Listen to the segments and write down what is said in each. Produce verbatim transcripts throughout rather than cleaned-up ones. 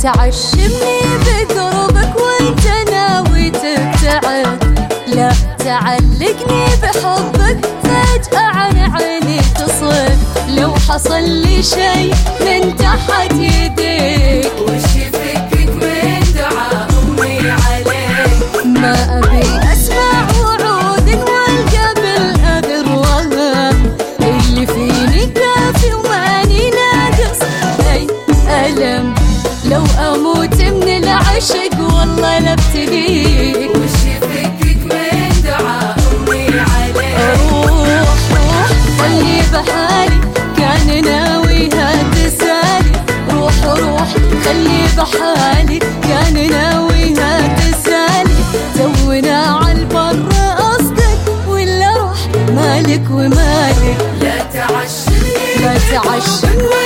تعشمني بقربك وانت ناوي تبتعد، لا تعلقني بحبك فجأة عن عيني تصل. لو حصل لي شي من تحت يديك وش يفكك من دعاء أمي عليك؟ ما أبي أسمع وعود والقبل أذر وهم، اللي فيني كافي وماني ناقص أي ألم. لو أموت من العشق والله لابتليك. وش يفكك من دعاء أمي عليك؟ روح روح خلي بحالي كان ناويها تسالي. روح روح خلي بحالي كان ناويها تسالي. تونا عالبر قصدك ولا روح مالك ومالك؟ لا تعشمني لا تعشمني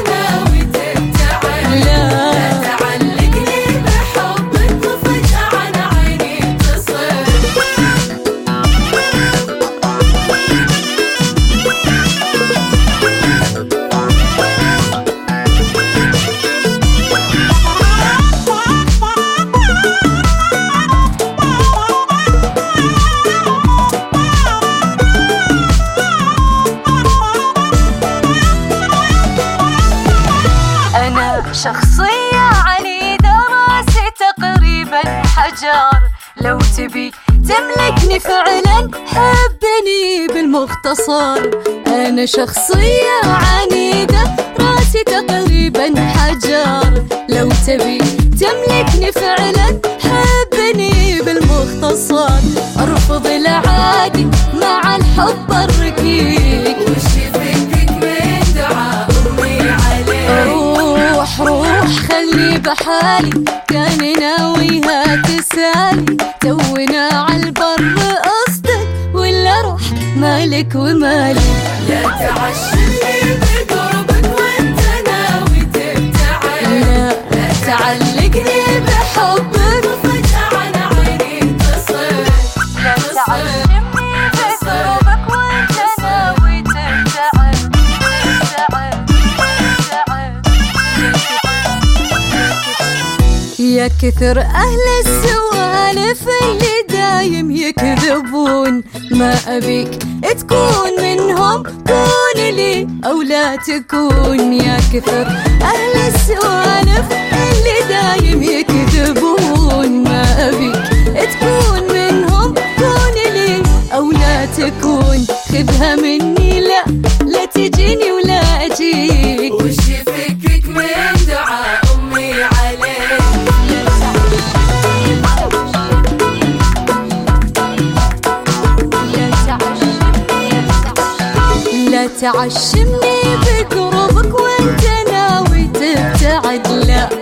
شخصية عنيدة راسي تقريبا حجر. لو تبي تملكني فعلا حبني بالمختصر. أنا شخصية عنيدة راسي تقريبا حجر. لو تبي تملكني فعلا حبني بالمختصر. أرفض العادي مع الحب الركيك. وش يفكك من دعاء أمي عليك؟ روح روح خلي بحالي كان ناويها تسالي. تونا عالبر قصدك ولا روح مالك ومالي؟ لا تعشمني بقربك وانت ناوي تبتعد، لا لا تعلقني بحبك وفجأة عن عيني تصل. لا تعشمني بقربك وانت ناوي تبتعد، يا كثر أهل السوالف اللي دايم يكذبون. ما أبيك تكون منهم، كون لي أو لا تكون. يا كثر أهل السوالف اللي دايم يكذبون. ما أبيك تكون منهم، كون لي أو لا تكون. خذها مني لا لا تجيني ولا أجيك. وش يفكك من دعاء أمي عليك؟ لا تعشمني بقربك وانت ناوي تبتعد، لا